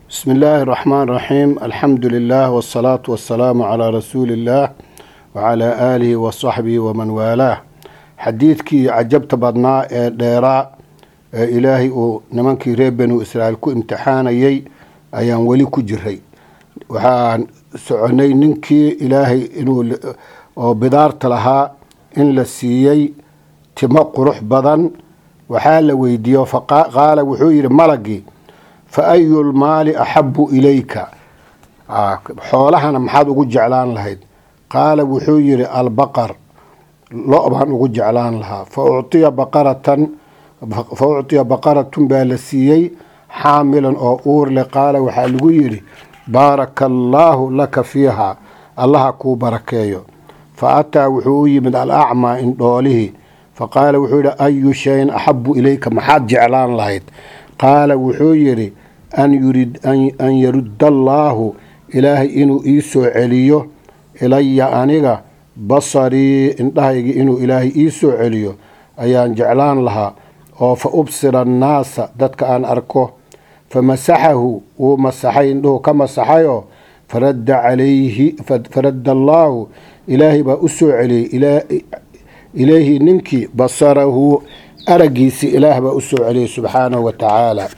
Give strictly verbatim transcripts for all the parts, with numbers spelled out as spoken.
بسم الله الرحمن الرحيم الحمد لله والصلاة والسلام على رسول الله وعلى آله وصحبه ومن والاه حديثكي عجبت بدنا ديراء إلهي ونمانكي ريبن وإسرائيل كو امتحانيي أيان ولي كجري وحان سعني ننكي إلهي إنو بدارت لها إن لسيي تمق روح بدن وحال ويديو فقال وحوير ملقي فأي المال أحب إليك آه حولها محاد ugu jeclaan lahayd قال wuxuu yiri البقر لو baan ugu jeclaan lahaa فأعطي بقرة فأعطي بقرة بالسيي حاملا أو أور لقال waxaa lagu yiri بارك الله لك فيها الله كو بركيو فأتى wuxuu yimid الأعمى إن دوله فقال wuxuu yiri أي شيء أحب إليك محاد jeclaan lahayd قال wuxuu yiri أن يريد أن, أن يرد الله إلهي إنو إيسو عليو إلي أنيغا بصري إنتهي إنو إلهي إيسو عليو أيان جعلان لها فأبصر الناس دتك أن أركوه فمسحه ومسحي إنه كمسحيه فرد عليه فرد الله إلهي بأسو عليه إلهي, إلهي ننكي بصره أرقيس إله بأسو عليه سبحانه وتعالى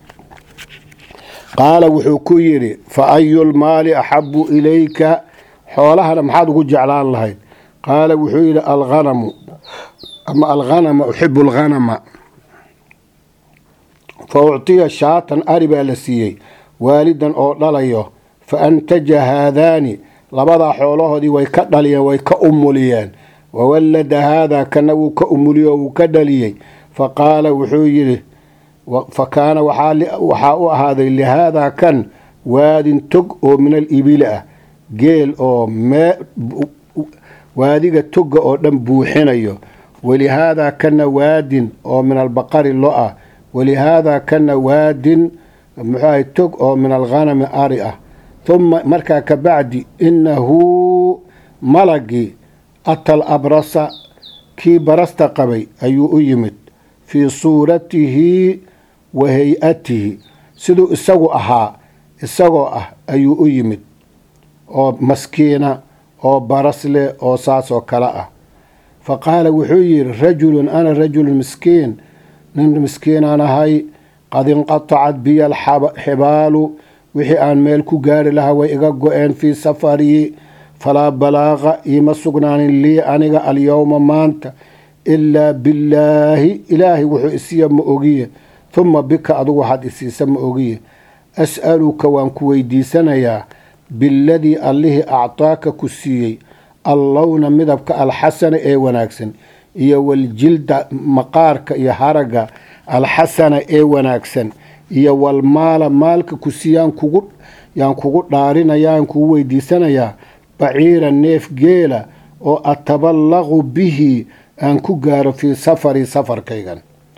قال وحو يري فأي المال أحب إليك حولها محاد ugu jeclaan lahayd قال وحو يري الغنم أما الغنم أحب الغنم فأعطي شاة أربا لسيي والدا أو دليو فأنتج هذان لبضع حوله دي ويكدليا ويكأمليان وولد هذا كنو كأمليو وكدليا فقال وحو يري فكان وحاء هذا اللي هذا كان واد تق من الإبلاء جيل أو ما وادي تق أو دم بوحنيو ولهذا كان واد أو من البقر اللؤة ولهذا كان واد محاي تق أو من الغنم آرئة ثم مركا كبعد إنه ملقي أتى الأبرص كي برست قبي أيو يمت في صورته وهيئته سدو اسغو اها اسغو اه ايو يمد او مسكينه او برسله او ساسو كلا فقال وحير رجل انا رجل مسكين نن مسكين انا هاي قد انقطعت بي الحبال وحي ان ميلكو غاري لها وي اغا غوين في سفري فلا بلاغ يمسغنان لي انيغا اليوم مانت إلا بالله إلهي وحو إسيا مؤغية ثم بك أدو حد إسيسا مؤغية أسألك وانكوي دي سنيا بالذي الله أعطاك كسيي اللون مذبك الحسن اي وناكسن إيا والجلد مقارك إيا هرق الحسن اي وناكسن إيا والمال مالك كسيان كوغو يان كوغو دارين يان كوي دي سنيا بعير النيف جيلة أو أتبلغ به أن كجار في سفري سفر كيغان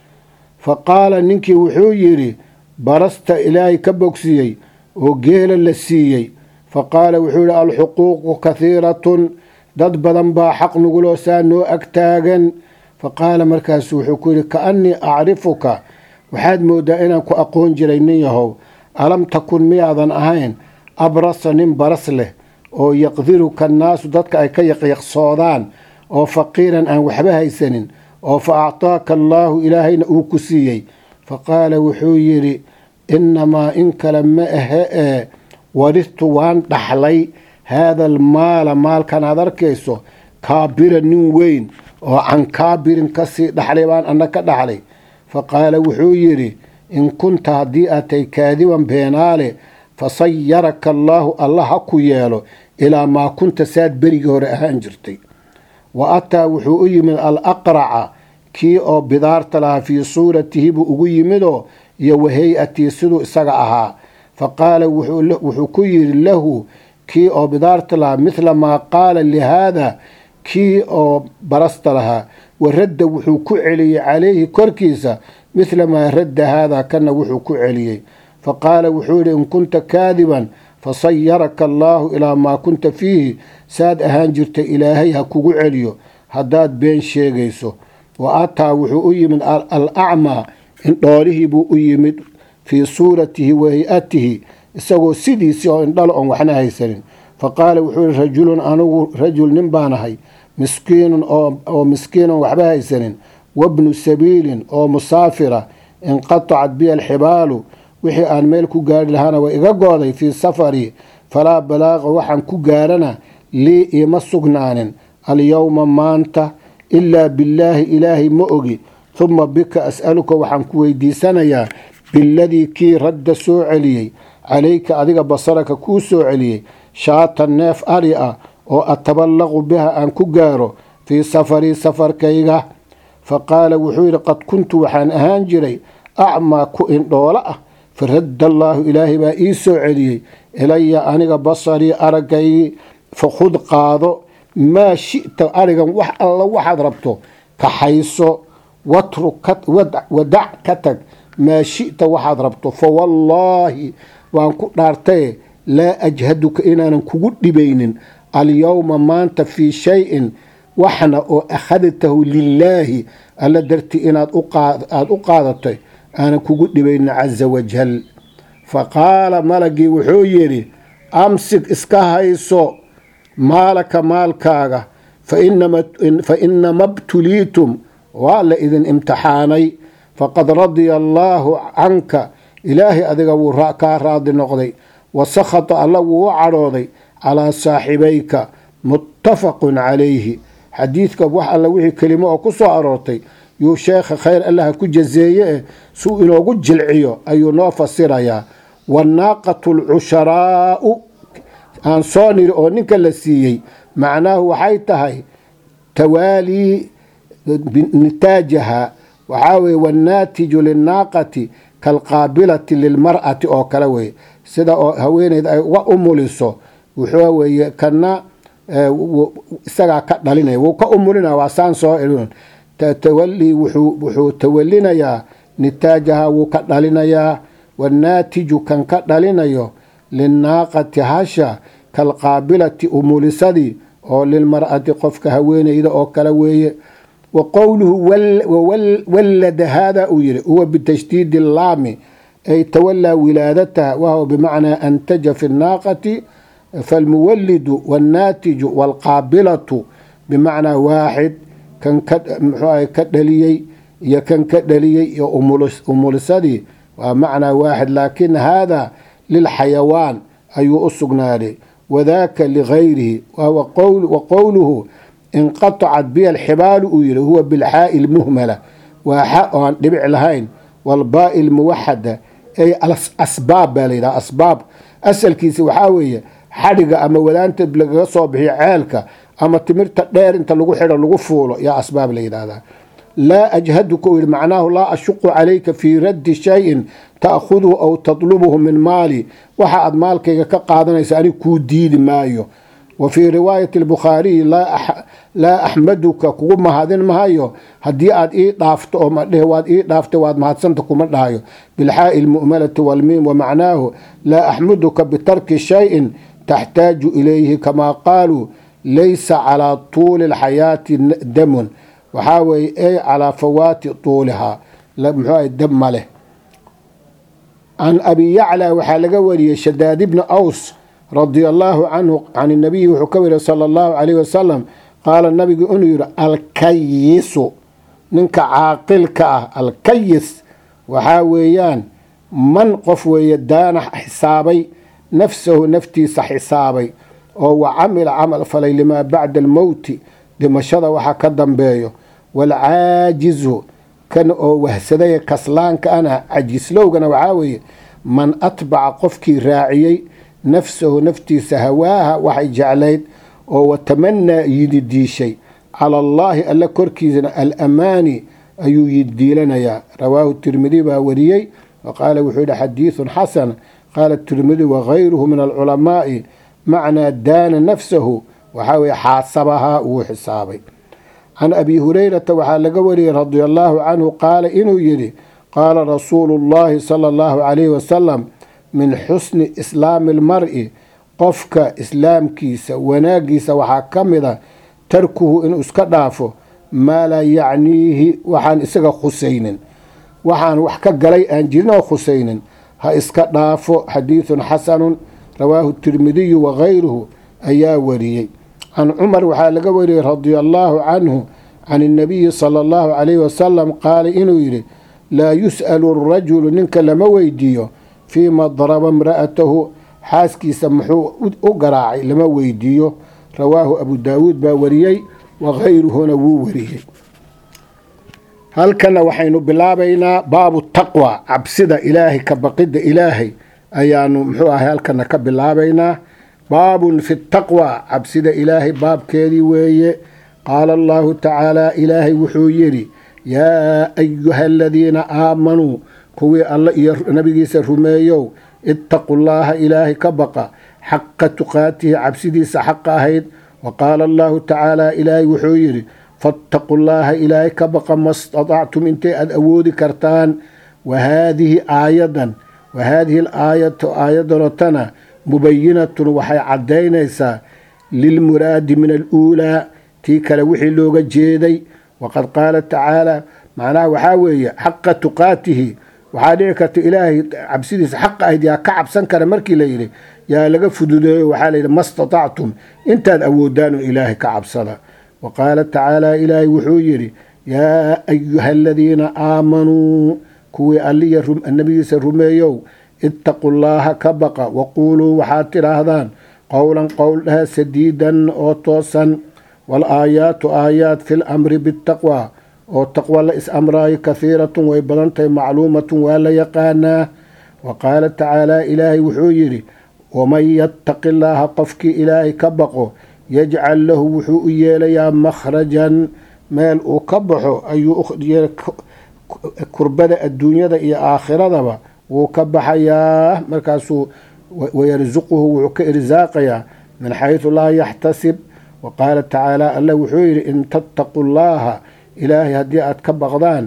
فقال ننكي وحو يري برست إلهي كبوكسيي وقيل لسيي فقال وحو الحقوق كثيرة دد بدن با حق نقولو سانو أكتاغن فقال مركز وحو كأني أعرفك وحاد مودائنا كو أقون جرينيه ألم تكن مياضا أهين أبرص نم برس له أو يقذرك الناس ددك أي كي يقصودان oo faqiiran aan waxba haysanin oo fa a'taaka Allahu ilaahayna uu ku siiyay faqala wuxuu yiri inma in kala ma aha waristu waan dhaxlay hada almaal maalkan adarkayso kaabira nin weyn oo aan kaabirin kasi dhaxlay baan annaka dhaxlay faqala wuxuu yiri in kunta hadii atay kaadiban beenaale fasayyaraka Allahu Allah ku yeelo ila ma kunta saad bariga hore ahaan jirtay وأتى وحو يمن الأقرع كي أو بدارت لها في صورته بأغو يمنو يوهيئتي سدو إساقعها فقال وحو كير له كي أو بدارت لها مثل ما قال لهذا كي أو برست لها ورد وحو كعلي عليه كركيسة مثل ما رد هذا كان وحو كعلي فقال وحو إن كنت كاذبا فصيرك الله إلى ما كنت فيه ساد أهانجرت إلهي هكو عليو هداد بين شيغيسو وآتا وحو من الأعمى إن داره بو يمد في صورته وهيئته isagoo sidiisii oo indhalo oon waxna haysanin. faqaala wuxuu yihi rajulun anugu rajul nin baan ahay miskiinun oo miskiinon waxba haysanin wabnu sabiilin oo musaafira inqatacat biya alxibaalu wixii aan meel ku gaari lahaana way iga gooday fii safarii falaa balaaqa waxaan ku gaarana lii iima sugnaanin alyowma maanta ilaa billaahi ilaahay ma ogi huma bika as'aluka waxaan ku weydiisanayaa biladii kii radda soo celiyey calayka adiga basaraka kuu soo celiyey shaatan neef ari ah oo ataballaqu biha aan ku gaaro fii safarii safarkayga. faqaala wuxuu yidhi qad kuntu waxaan ahaan jiray acmaa ku indhoolo ah faradda allaahu ilaahay baa ii soo celiyey ilaya aniga basarii araggaygi fakhud qaado maa shi'ta arigan wax alla waxaad rabto kaxayso wadac ka tag maa shi'ta waxaad rabto fawallaahi waan ku dhaartaye laa ajhaduka inaanan kugu dhibaynin alyowma maanta fii shay-in waxna oo akhadtahu lilaahi alla dartii inaad u qaadatay aanan kugu dhibaynin caza wajal. faqaala malagii wuxuu yidhi amsik iska hayso maalaka maalkaaga fa inama btuliitum waa la idin imtixaanay faqad radiya allaahu canka ilaahay adiga wuu kaa raadi noqday wasakhata alla wuu u cadhooday calaa saaxibayka muttafaqun calayhi. xadiidka wax alla wixii kelimo oo ku soo aroortay yuu sheekha khayr allaha ku jazeeye eh suu inoogu jilciyo ayuu noo fasirayaa. wannaaqatu alcusharaa'u aan soo niri oo ninka la siiyey macnaahu waxay tahay tawaalii nitaajaha waxaa weye wannaatiju linnaaqati kalqaabilati lilmar'ati oo kale weye sida oo haweeneyd ay uga umuliso wuxuu weeye kana isagaa ka dhalinaya wuu ka umulina waa saan soo elin tawalli wuxuu tawalinayaa nitaajaha wuu ka dhalinayaa wannaatiju kan ka dhalinayo linnaaqati hasha kalqaabilati umulisadii oo lilmar'ati qofka haweeneyda oo kale weeye. wa qowluhu wallada haadaa uu yihi huwa bitashdiidi laami ay tawallaa wilaadataha wahuwa bimacnaa antaja fi nnaaqati falmuwallidu wannaatiju walqaabilatu bimacnaa waaxid kan ka dhaliyey iyo kan ka dhaliyey iyo umulisadii waa macnaa waaxid laakin haadaa lilxayawaan ayuu u sugnaaday wadaaka ligayrihi wa qowluhu inqatacat biya alxibaalu uu yihi huwa bilxaa'i lmuhmala waa xa oo aan dhibic lahayn walbaa'i lmuwaxada ay asbaab baa layidhaha asbaab asalkiisa waxaa weeye xadhiga ama wadaanta lagaga soo bixiyo ceelka ama timirta dheer inta lagu xidho lagu fuulo yaa asbaab la yidhaahdaa. laa ajhaduka uu yihi macnaahu laa ashuqu calayka fii raddi shayin ta'khuduhu aw tatlubuhu min maali waxa aad maalkayga ka qaadanaysa anig kuu diidi maayo. wa fii riwaayati albukhaariyi laa axmaduka kugu mahadin mahayo haddii aad ii dhaafto oo madhehe waad ii dhaaftay waad mahadsanta kuma dhahayo bilxaa'i lmu'malati walmiim wamacnaahu laa axmaduka bitarki shayin taxtaaju ilayhi kamaa qaaluu laysa calaa tuuli alxayaati damun waxaa weeye ay calaa fawaati tuulihaa muxuu dab ma leh. can abi yaclaa waxaa laga wariyey shadaad ibni aws radia allaahu canhu can inabiyi wuxuu ka wariya sala allahu calayh wasalam qaala nabigu inuu yihi alkayisu ninka caaqilka ah alkayis waxaa weeyaan man qof weeye daana xisaabay nafsahu naftiisa xisaabay oo wa camila camal falay limaa bacda almowti dhimashada waxa ka dambeeyo. waalcaajizu kan oo wahsadaya kaslaanka ana cajislowgana waxaa weeye man atbaca qofkii raaciyey nafsahu naftiisa hawaaha waxay jeclayd oo watamanaa yididiishay cala allaahi alla korkiisana alamaani ayuu yidiilanayaa. rawaahu tirmidi baa wariyey waqaala wuxuu yihi xadiidun xasan. qaala tirmidi wagayruhu min alculamaa'i macnaa daana nafsahu waxaa weye xaasabahaa wuu xisaabay. can abi hurayrata waxaa laga wariyey radia allaahu canhu qaala inuu yidhi qaala rasuulu llaahi sala allahu calayhi wasalam min xusni islaami almar'i qofka islaamkiisa wanaagiisa waxaa ka mida tarkuhu inuu iska dhaafo maa laa yacniihi waxaan isaga khusaynin waxaan wax ka galay aan jirin oo khusaynin ha iska dhaafo. xadiidun xasanun rawaahu tirmidiyu wagayruhu ayaa wariyey. can cumar waxaa laga wariyey radia allaahu canhu can الnabiyi salى اllahu calayhi wasalam qaala inuu yidhi laa yus'alu arajulu ninka lama weydiiyo fiima daraba imra'atahu xaaskiisa muxuu u garaacay lama weydiiyo. rawaahu abu daawuud baa wariyey wagayruhuna wuu wariyey. halkana waxaynu bilaabaynaa baabu taqwa, cabsida ilaahay ka baqidda ilaahay ayaanu muxuu ahay halkana ka bilaabaynaa. baabun fi taqwa, cabsida ilaahay baabkeedii weeye. qaala allahu tacaala ilaahay wuxuu yidhi yaa ayuha aladiina aamanuu kuwii alla iyo nabigiisa rumeeyow ittaqu llaaha ilaahay ka baqa xaqa tuqaatihi cabsidiisa xaqa ahayd. wa qaala allahu tacaala ilaahay wuxuu yidhi fattaqu llaaha ilaahay ka baqa ma statactum intay aada awoodi kartaan. wahaadihi aayadan wahaadihi alaayatu aayadanotana mubayinatun waxay caddaynaysaa lilmuraadi min aluulaa tii kale wixii looga jeeday. waqad qaala tacaala macnaha waxaa weeye xaqa tuqaatihi waxaa dhici karta ilaahay cabsidiisa xaqa ahayd yaa ka cabsan kara markii la yidhi yaa laga fududeeyo waxaa la yidhi ma statactum intaad awoodaan oo ilaahay ka cabsada. wa qaala tacaala ilaahay wuxuu yidhi yaa ayuha aladiina aamanuu kuwii alliya nabigiisa rumeeyow ittaqu llaaha ka baqa waquuluu waxaad tidhaahdaan qowlan qowl dhaha sadiidan oo toosan. walaayaatu aayaat fi lamri bitaqwa oo taqwa la is amraayo kahiiratun way badan tahay macluumatun waa la yaqaanaa. wa qaala tacaala ilaahay wuxuu yidhi waman yattaqi llaaha qofkii ilaahay ka baqo yajcal lahu wuxuu u yeelayaa makhrajan meel uu ka baxo ayuu kurbada adduunyada iyo aakhiradaba wuu ka baxayaa. markaasuu wayarsuquhu wuxuu ka irsaaqayaa min xaysu laa yaxtasib. wa qaala tacaala alla wuxuu yidhi in tattaqu llaaha ilaahay haddii aad ka baqdaan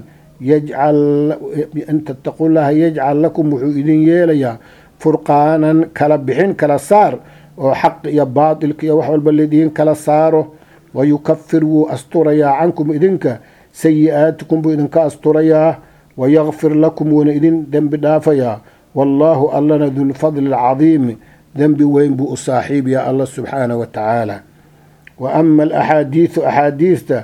in tattaqu llaaha yajcal lakum wuxuu idin yeelayaa furqaanan kala bixin kala saar oo xaq iyo baatilka iyo wax walba laidiin kala saaro. wayukafir wuu asturayaa cankum idinka sayi-aatikum buu idinka asturayaa. wayakfir lakum wuuna idin dembi dhaafayaa. wallaahu allana dulfadli alcadiimi dembi weyn buu u saaxiibaya alla subxaanahu wa tacaala. wa ama alaxaadiidu axaadiista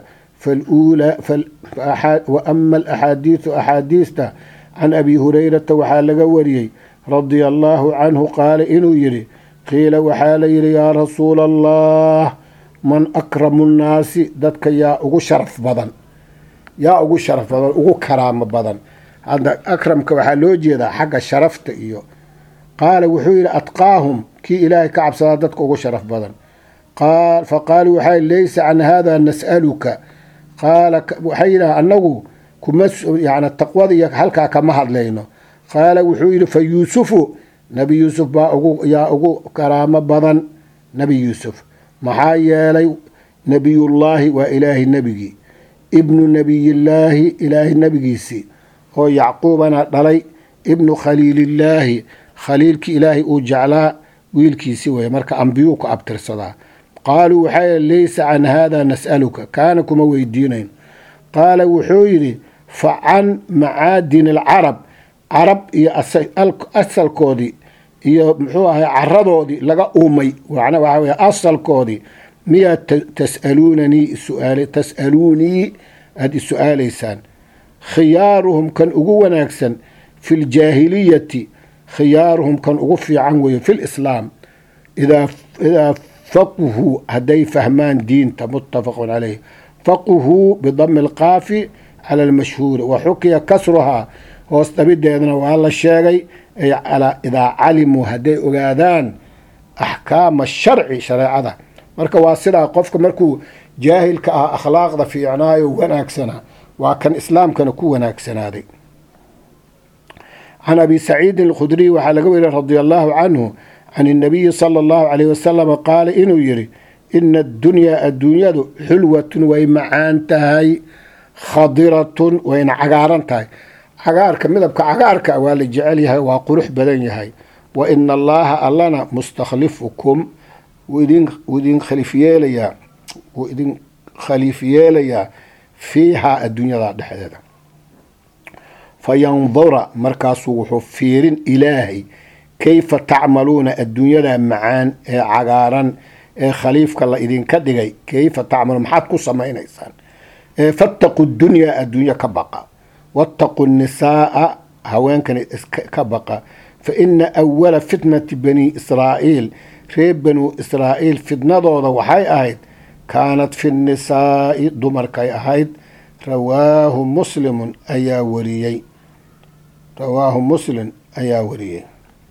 wa ama alaxaadiidu axaadiista can abi hurayrata waxaa laga wariyey radia allaahu canhu qaala inuu yidhi qiila waxaa la yidhi yaa rasuula allah man akramu nnaasi dadka yaa ugu sharaf badan yaa ugu sharaf badan ugu karaamo badan. hadda akramka waxaa loo jeedaa xagga sharafta iyo. qaala wuxuu yidhi atqaahum kii ilaahay ka cabsadaa dadka ugu sharaf badan. faqaaluu waxaa laysa can haadaa nas'aluka qaala waxay yidhaha annagu kuma yani taqwada iyo halkaa kama hadlayno. qaala wuxuu yidhi fa yuusufu nebi yuusuf baa ugu yaa ugu karaamo badan. nebi yuusuf maxaa yeelay nebiyullaahi waa ilaahay nebigii ibnu nebiyillaahi ilaahay nebigiisii oo yacquubana dhalay ibnu khaliilillaahi khaliilkii ilaahay uu jeclaa wiilkiisi weeye marka ambiyuu ku abtirsadaa. qaaluu waxaa yidhi laysa can haadaa nas'aluka kaana kuma weydiinayn. qaala wuxuu yidhi fa can macaadini alcarab carab iyo asalkoodii iyo muxuu ahay caradoodii laga uumay macna waxaa weye asalkoodii miyaa tas'aluunanii suaal tas'aluunii aada is-su-aalaysaan. khiyaaruhum kan ugu wanaagsan fi ljaahiliyati khiyaaruhum kan ugu fiican weeye fi lislaam idaa idaa faqhuu hadday fahmaan diinta muttafaqun calayh. faqhuu bidami alqaafi cala almashhuuri wa xukiya kasruhaa hoos dhabideedna waa la sheegay ay idaa calimuu hadday ogaadaan axkaama sharci shareecada. marka waa sidaa qofka markuu jaahilka ah akhlaaqda fiicnaayo wanaagsanaa waa kan islaamkana ku wanaagsanaaday. can abi saciidin alkhudriy waxaa laga weriya radia allaahu canhu can الnabiyi salى اllahu calayh wasalam qaala inuu yidhi ina addunyaa adduunyadu xulwatun way macaan tahay khadiratun wayna cagaaran tahay. cagaarka midabka cagaarka waa la jecel yahay waa qurux badan yahay. wa ina allaaha allana mustakhlifukum wuu idin khaliif yeelayaa wuu idin khaliif yeelayaa fiihaa adduunyada dhexdeeda. fayandura markaasuu wuxuu fiirin ilaahay kayfa tacmaluuna adduunyada macaan ee cagaaran ee khaliifka la idinka dhigay kayfa tacmaluun maxaad ku samaynaysaan fattaqu dunyaa adduunyo ka baqa wattaqu nisaa'a haweenkana ka baqa fa ina awala fitnati bani israa'iil reer banu israa'iil fitnadooda waxay ahayd kaanat fi nisaa'i dumarkay ahayd rawaahu muslimun ayaa wariyey rawaahu muslim ayaa wariyey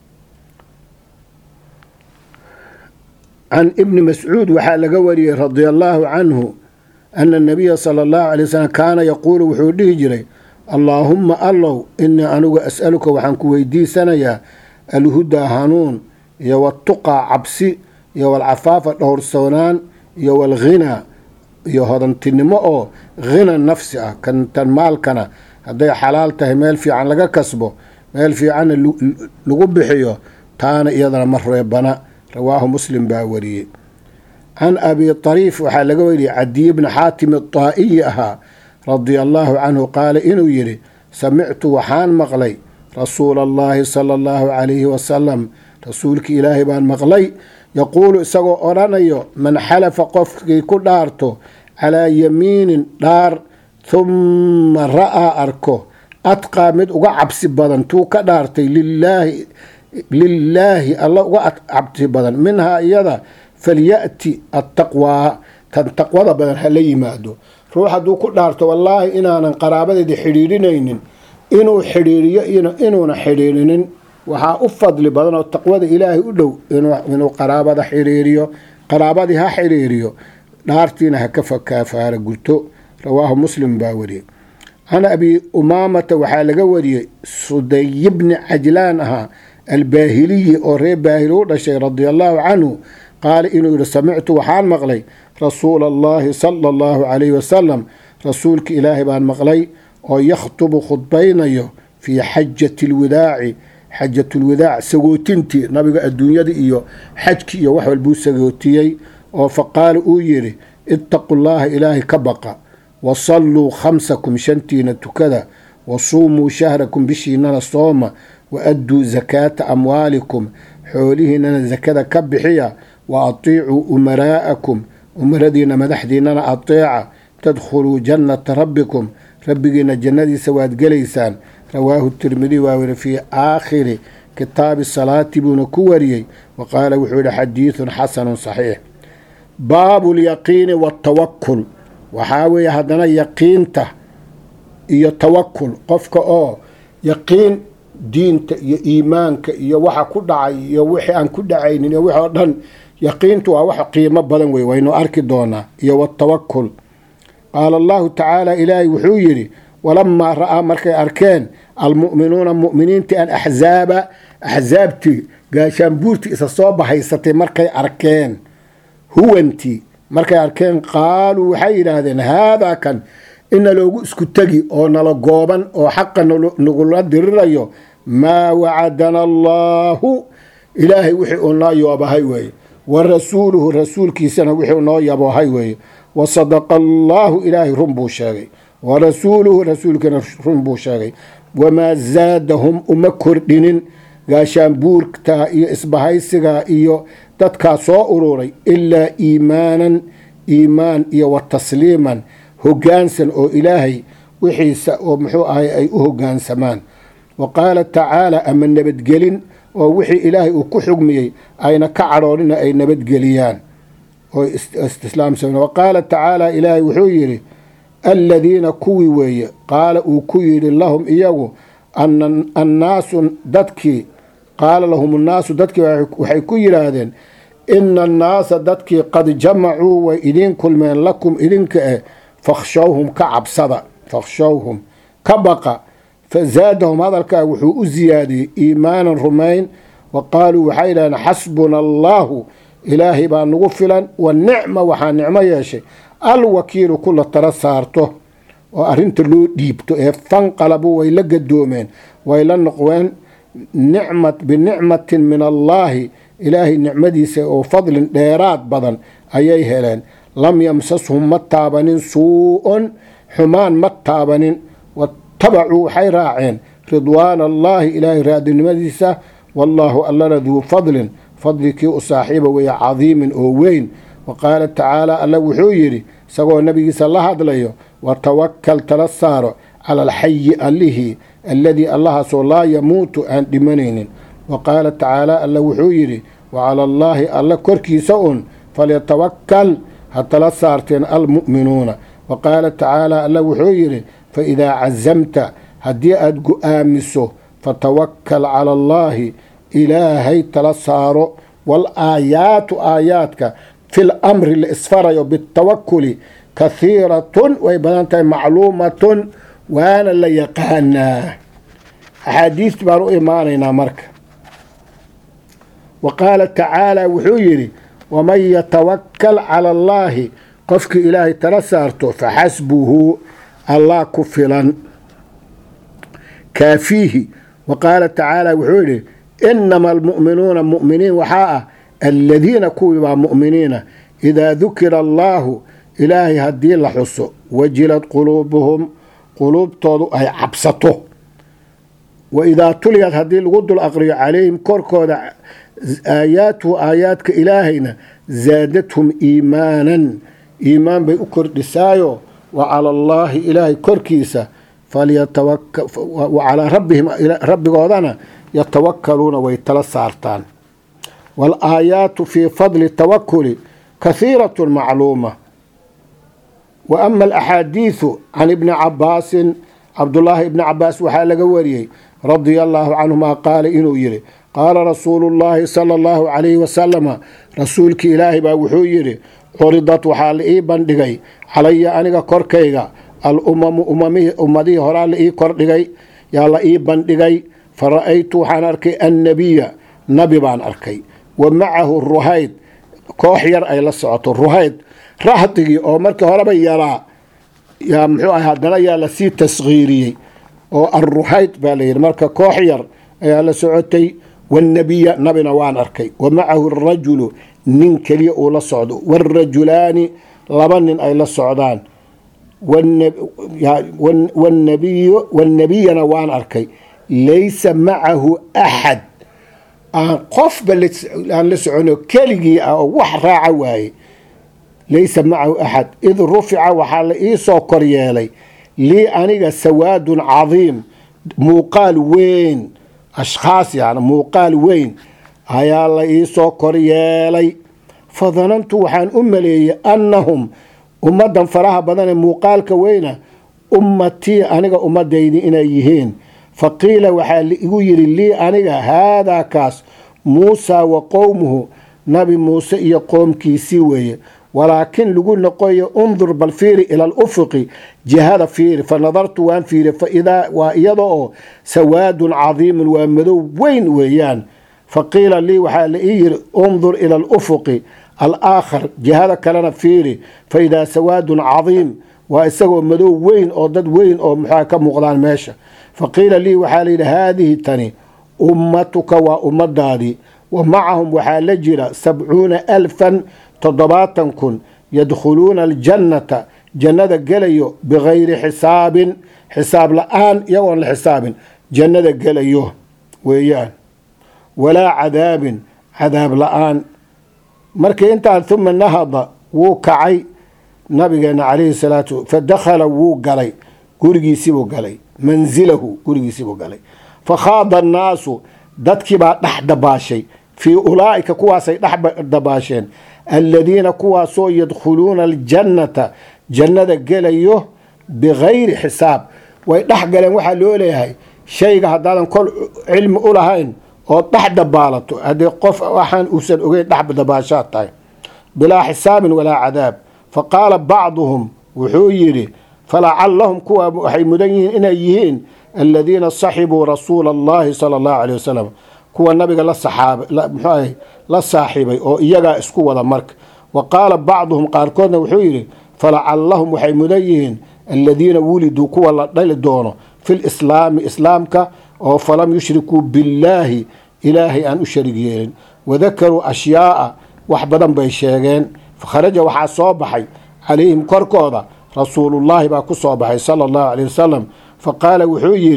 can ibni mascuud waxaa laga wariyey radia allaahu canhu ana nabiya sala allahu alay wasalam kaana yaquulu wuxuu dhihi jiray allaahumma allow inii anigu as'aluka waxaan ku weydiisanayaa alhudaa hanuun iyo watuqaa cabsi iyo walcafaafa dhowrsoonaan iyo walghinaa iyo hodantinimo oo hina nafsi ah kantan maalkana hadday xalaal tahay meel fiican laga kasbo meel fiicanna lagu bixiyo taana iyadana ma reebana rawaahu muslim baa wariyey can abi tariif waxaa laga wariyey cadiy bni xaatim adaa'iyi ahaa radia allaahu canhu qaala inuu yidhi samictu waxaan maqlay rasuula allaahi sala allahu calayhi wasalam rasuulkii ilaahay baan maqlay yaquulu isagoo odhanayo man xalafa qofkii ku dhaarto calaa yamiinin dhaar humma ra'aa arko adqaa mid uga cabsi badan tuu ka dhaartay lilaahi lilaahi alla uga cabsi badan minhaa iyada falya'ti attaqwaa tan taqwada badan hala yimaado ruux hadduu ku dhaarto wallaahi inaanan qaraabadeedii xidhiidhinaynin inuu xidhiiriyo inuuna xidhiirinin waxaa u fadli badan oo taqwada ilaahay u dhow inuu qaraabada xidhiiriyo qaraabadii ha xidhiiriyo dhaartiina ha ka kaafaara gurto rawaahu muslim baa wariyey can abi umaamata waxaa laga wariyey suday bni cajlaan ahaa albaahiliyi oo reer baahili u dhashay radia allaahu canhu qaala inuu yidhi samictu waxaan maqlay rasuula allaahi sala allahu calayhi wasalam rasuulka ilaahay baan maqlay oo yakhtubu khudbaynayo fii xajati lwadaaci xajatulwadaac sagootintii nabiga adduunyada iyo xajki iyo wax walbuu sagootiyey oo faqaala uu yidhi ittaqu llaaha ilaahay ka baqa wasalluu khamsakum shantiina tukada wasuumuu shahrakum bishiinana sooma waadduu zakaata amwaalikum xoolihiinana sakada ka bixiya wa atiicuu umaraa'akum umaradiina madaxdiinana ateeca tadkhuluu jannata rabbikum rabbigiina jannadiisa waad gelaysaan rawaahu tirmidi waa weri fii aakhiri kitaabi salaati buuna ku wariyey wa qaala wuxuu yihi xadiidun xasanun saxiix baabu lyaqiini waatawakul waxaa weeye haddana yaqiinta iyo tawakul qofka oo yaqiin diinta iyo iimaanka iyo waxa ku dhacay iyo wixii aan ku dhacaynin iyo wixi oo dhan yaqiintu waa wax qiimo badan wey waynu arki doonaa iyo watawakul qaala allahu tacaala ilaahay wuxuu yidhi walamaa ra'aa markay arkeen almu'minuuna mu'miniintii an axzaaba axsaabtii gaashaanbuurtii isa soo bahaysatay markay arkeen huwantii markay arkeen qaaluu waxay yidhaahdeen haadaa kan ina loogu isku tegi oo nala gooban oo xaqa nagula dirirayo maa wacadana allaahu ilaahay wixii uu noo yoobahay weeye wa rasuuluhu rasuulkiisana wixii noo yaboohay weeye wa sadaqa allaahu ilaahay run buu sheegay wa rasuuluhu rasuulkiina run buu sheegay wamaa zaadahum uma kordhinin gaashaanbuurtaa iyo isbahaysigaa iyo dadkaa soo ururay ilaa iimaanan iimaan iyo wa tasliiman hoggaansan oo ilaahay wixiisa oo muxuu ahay ay u hoggaansamaan wa qaala tacaala ama nabadgelin oo wixii ilaahay uu ku xugmiyey ayna ka cadhoonina ay nabadgeliyaan oo istislaamsan wa qaala tacaala ilaahay wuxuu yidhi aladiina kuwii weeye qaala uu ku yidhi lahum iyagu annaasu dadkii qaala lahum annaasu dadkii waxay ku yidhaahdeen ina annaasa dadkii qad jamacuu way idiin kulmeen lakum idinka eh fakhshawhum ka cabsada fakhshawhum ka baqa fazaadahum hadalkaa wuxuu u siyaadiyey iimaanan rumayn wa qaaluu waxay yidhahdeen xasbuna allaahu ilaahay baa nagu filan wa nicma waxaa nicmo yeeshay alwakiilu kula tala saarto oo arrinta loo dhiibto ee fanqalabu way la gadoomeen way la noqween nicmat binicmatin min allaahi ilaahay nicmadiisa oo fadlin dheeraad badan ayay heleen lam yamsashum ma taabanin suu-un xumaan ma taabanin watabacuu waxay raaceen ridwaana allaahi ilaahay raadinimadiisa wallaahu allana duu fadlin fadlikii u saaxiiba weeye cadiimin oo weyn. wa qaala tacaala alla wuxuu yidhi isagoo nabigiisa la hadlayo watawakal tala saaro cala alxayi allihii alladii allahaasoo laa yamuutu aan dhimanaynin. wa qaala tacaala alla wuxuu yidhi wacala allaahi alla korkiisa un falyatawakkal ha tala saarteen almu'minuuna. wa qaala tacaala alla wuxuu yidhi faidaa cazamta haddii aada go-aamiso fatawakkal cala allaahi ilaahay tala saaro. wal-aayaatu aayaadka fil amri la isfarayo bitawakuli kahiiratun way badan tahay macluumatun waana la yaqaanaa. axaadiist baan u imaanaynaa marka. wa qaala tacaala wuxuu yidhi waman yatawakkal cala allaahi qofkii ilaahay tala saarto faxasbuhu allah ku filan kaafiihi. wa qaala tacaala wuxuu yidhi inama almu'minuuna mu'miniin waxaa ah aladiina kuwii baa mu'miniina idaa dukira allaahu ilaahay haddii la xuso wajilad quluubuhum quluubtoodu ay cabsato. wa idaa tuliyad haddii lagu dul aqriyo calayhim korkooda aayaatuhu aayaadka ilaahayna zaadathum iimaanan iimaan bay u kordhisaayo wa cala allaahi ilaahay korkiisa wa calaa rabbihim rabbigoodana yatawakkaluuna way tala saartaan. wal-aayaatu fii fadli tawakuli kahiiratun macluuma. wa ama alaxaadiidu can ibni cabaasin cabdullaahi ibni cabaas waxaa laga wariyey radia allaahu canhumaa qaala inuu yidhi qaala rasuulu llaahi sala allahu calayhi wasalama rasuulkii ilaahay baa wuxuu yidhi curidad waxaa la ii bandhigay calaya aniga korkayga al-umamu ummadihii horaa la ii kordhigay yaa la ii bandhigay fa ra'aytu waxaan arkay annabiya nabi baan arkay wa macahu ruhayd koox yar ay la socoto ruhayd rahdigii oo markii horeba yaraa yaa muxuu ahay haddana yaa lasii tasgiiriyey oo alruhayd baa layidhi marka koox yar ayaa la socotay. wannabiya nabina waan arkay wa macahu arajulu nin keliya uu la socdo waarajulaani laba nin ay la socdaan wannabiyana waan arkay laysa macahu axad aan qofba aan la socono keligii ah oo wax raaca waaye. laysa macahu axad id rufica waxaa la ii soo kor yeelay lii aniga sawaadun cadiim muuqaal weyn ashkhaas yani muuqaal weyn ayaa la ii soo kor yeelay. fadanantu waxaan u maleeyey annahum ummaddan faraha badanee muuqaalka weyna ummatii aniga ummadaydi inay yihiin. faqiila waxaa igu yidhi lii aniga haadaa kaas muusaa wa qowmuhu nabi muuse iyo qoomkiisii weeye. walaakin lagu noqoyo undur bal fiiri ila alufuqi jihada fiiri. fa nadartu waan fiiri faidaa waa iyada oo sawaadun cadiimun waa madow weyn weeyaan. faqiila lii waxaa la ii yidhi undur ila alufuqi alaakhar jihada kalena fiiri faidaa sawaadun cadiim waa isagoo madow weyn oo dad weyn oo muxua ka muuqdaan meesha. faqiila lii waxaa layidhi haadihi tani ummatuka waa ummadaadii wa macahum waxaa la jira sabcuuna alfan toddobaatan kun yadkhuluuna aljannata jannada gelayo bigayri xisaabin xisaab la-aan iyagoon la xisaabin jannada gelayo weeyaan. walaa cadaabin cadaab la-aan. markii intaan uma nahada wuu kacay nabigeena calayhi salaatu fadakhala wuu galay gurigiisibuu galay manzilahu gurigiisibuu galay. fakhaada annaasu dadkiibaa dhex dabaashay fii ulaa'ika kuwaasay dhex dabaasheen aladiina kuwaasoo yadkhuluuna aljannata jannada gelayo bigayri xisaab. way dhex galeen waxaa loo leeyahay shayga haddaadan kol cilmi u lahayn oo dhex dabaalato haddii qof waxaan uusan ogeyn dhex dabaashaad tahay bilaa xisaabin walaa cadaab. faqaala bacduhum wuxuu yidhi falacallahum kuwa waxay mudan yihiin inay yihiin aladiina saxibuu rasuula allahi sala allahu caleyh wasalam kuwa nabiga la mxuah la saaxiibay oo iyagaa isku wada marka. wa qaala bacduhum qaarkoodna wuxuu yidhi falacallahum waxay mudan yihiin aladiina wuliduu kuwa la dhali doono fi lislaami islaamka oo falam yushrikuu billaahi ilaahay aan u sharig yeelin. wadakaruu ashyaa'a wax badan bay sheegeen. fakharaja waxaa soo baxay calayhim korkooda rasuulullaahi baa ku soo baxay sala allahu caleyh wasalam. faqaala wuxuu yidhi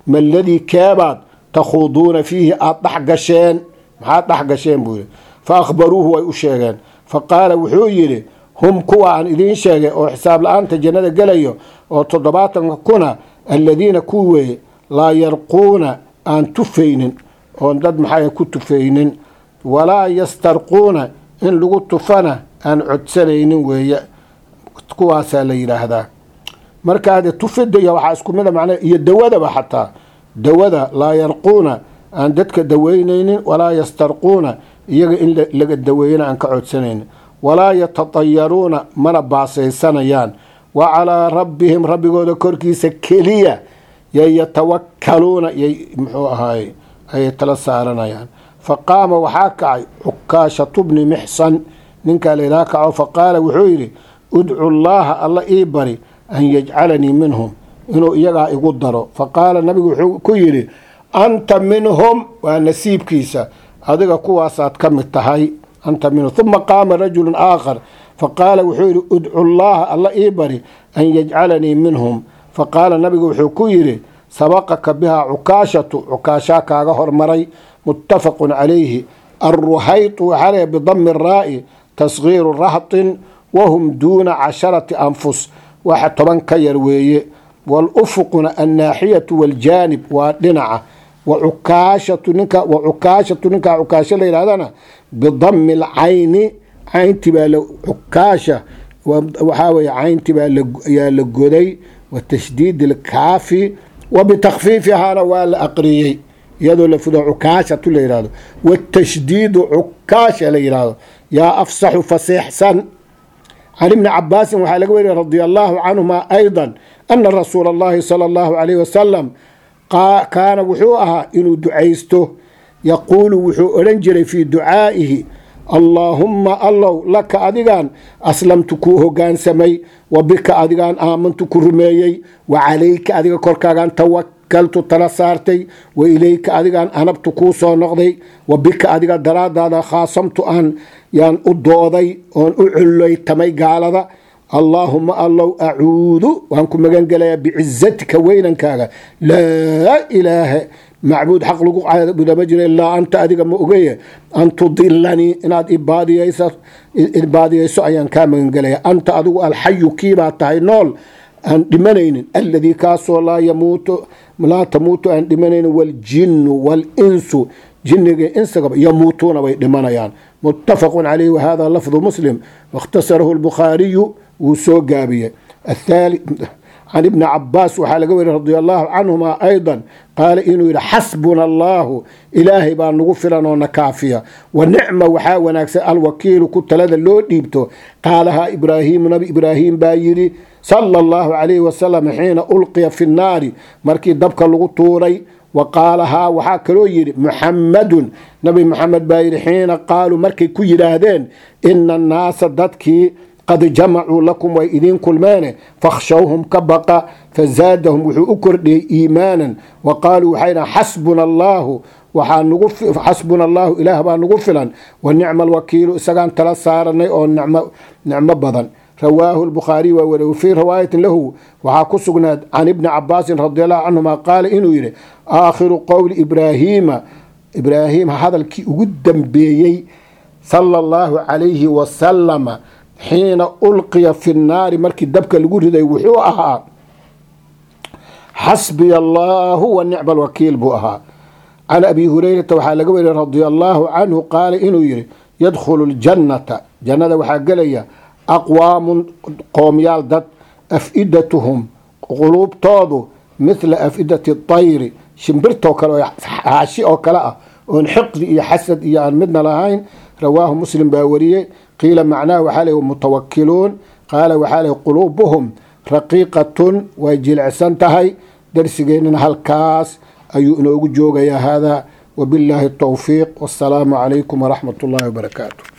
ma aladii keebaad takhuuduuna fiihi aada dhexgasheen maxaad dhexgasheen buu yidhi fa akhbaruuhu way u sheegeen faqaala wuxuu yidhi hum kuwa aan idiin sheegay oo xisaab la-aanta jannada gelayo oo toddobaatanka kuna aladiina kuwi weeye laa yarquuna aan tufaynin oon dad maxaa ku tufaynin walaa yastarquuna in lagu tufana aan codsanaynin weeye kuwaasaa la yidhaahdaa marka hade tufida iyo waxaa isku mida macnaa iyo dawadaba xataa dawada laa yarquuna aan dadka daweynaynin walaa yastarquuna iyaga in laga daweeyana aan ka codsanaynin walaa yatatayaruuna mana baasaysanayaan wa calaa rabbihim rabbigooda korkiisa keliya yay yatawakkaluuna yay muxuu ahaay ayay tala saaranayaan faqaama waxaa kacay cukaashatu bni mixsan ninkaa laydhaha kaco faqaala wuxuu yidhi udcu llaaha alla ii bari an yajcalanii minhum inuu iyagaa igu daro faqaala nabigu wuxuu ku yidhi anta minhum waa nasiibkiisa adiga kuwaasaad ka mid tahay anta minhum uma qaama rajulu aakhar faqaala wuxuu yidhi udcu llaaha alla ii bari an yajcalanii minhum faqaala nabigu wuxuu ku yidhi sabaqaka bihaa cukaashatu cukaashaa kaaga hormaray muttafaqun calayhi alruhaytu waxaa leeyahay bidami raa'i tasgiiru rahtin wahum duuna casharati anfus waxa toban ka yar weeye walufuquna annaaxiyatu waljaanib waa dhinaca wacukaashatu ninka wacukaashatu ninkaa cukaasho la yidhahdana bidami lcayni caynti baa la cukaasha waxaa weeye caynti baa yaa la goday watashdiid ilkaafi wabitakfiifihaana waa la aqriyey iyadoo la fudo cukaashatu la yidhahdo watashdiidu cukaasha la yidhaahdo yaa afsaxu faseexsan can ibni cabaasin waxaa laga weriya radia allaahu canhuma ayضa ana rasuula اllahi salى اllahu alayh wasalam kaana wuxuu ahaa inuu ducaysto yaquulu wuxuu odhan jiray fii ducaa'ihi allaahumma allow laka adigaan aslamtu kuu hogaansamay wa bika adigaan aamantu ku rumeeyey wa calayka adiga korkaagaan tawakaltu tala saartay wa ilayka adigaan anabtu kuu soo noqday wa bika adiga daraadaada khaasamtu aan yaan u dooday oon u cullaytamay gaalada allaahumma allow acuudu waan ku magan gelayaa bicizatika weynankaaga laa ilaaha macbuud xaq lagu caabuda ma jira ilaa anta adiga ma ogeye an tudilanii inaad ibaadiyeyso ayaan kaa magan gelaya anta adigu alxayu kiibaa tahay nool aan dhimanaynin alladii kaasoo laa yamuutu laa tamuutu aan dhimanaynin waljinnu walinsu jinniga insagaba yamuutuuna way dhimanayaan muttafaqun calayhi wahada lafdu muslim waاkhtasarahu albukhaariyu wuu soo gaabiyey athaali can ibni cabaas waxaa laga weriy radi allaahu canhuma ayضa qaala inuu yidhi xasbuna allaahu ilaahay baa nagu filan oo na kaafiya wa nicma waxaa wanaagsan alwakiilu ku talada loo dhiibto qaalahaa ibraahiimu nabi ibraahim baa yidhi sala allahu calayhi wasalam xiina ulqiya fi nnaari markii dabka lagu tuuray wa qaalahaa waxaa kaloo yidhi muxammadun nabi maxamed baa yidhi xiina qaaluu markay ku yidhaahdeen ina annaasa dadkii qad jamacuu lakum way idiin kulmeene fakhshawhum ka baqa fazaadahum wuxuu u kordhiyey iimaanan wa qaaluu waxay dhahan xasbuna allaahu waxaa nagu xasbuna allaahu ilaah baa nagu filan wa nicma alwakiilu isagaan tala saaranay oo nicmo nicmo badan rawaahu lbukhaariy waa weriye fii riwaayatin lahu waxaa ku sugnaad can ibni cabaasin radi allahu canhuma qaala inuu yidhi aakhiru qowli ibraahiima ibraahim hadalkii ugu dambeeyey sala allahu calayhi wasalama xiina ulqiya fi nnaari markii dabka lagu riday wuxuu ahaa xasbiya allaahu wa nicma alwakiil buu ahaa can abi hurayrata waxaa laga weriye radia allaahu canhu qaala inuu yidhi yadkhulu ljannata jannada waxaa gelaya aqwaamun qoomyaal dad af-idatuhum quluubtoodu mithla af-idati tayri shimbirtoo kale oo haashi oo kale ah oon xiqdi iyo xasad iyo aan midna lahayn rawaahu muslim baa wariyey qiila macnaha waxaa leh mutawakiluun qaala waxaa leh quluubuhum raqiiqatun way jilicsan tahay darsigeennana halkaas ayuu inoogu joogayaa haadaa wabillaahi towfiiq wassalaamu calaykum waraxmat ullaahi wabarakaatu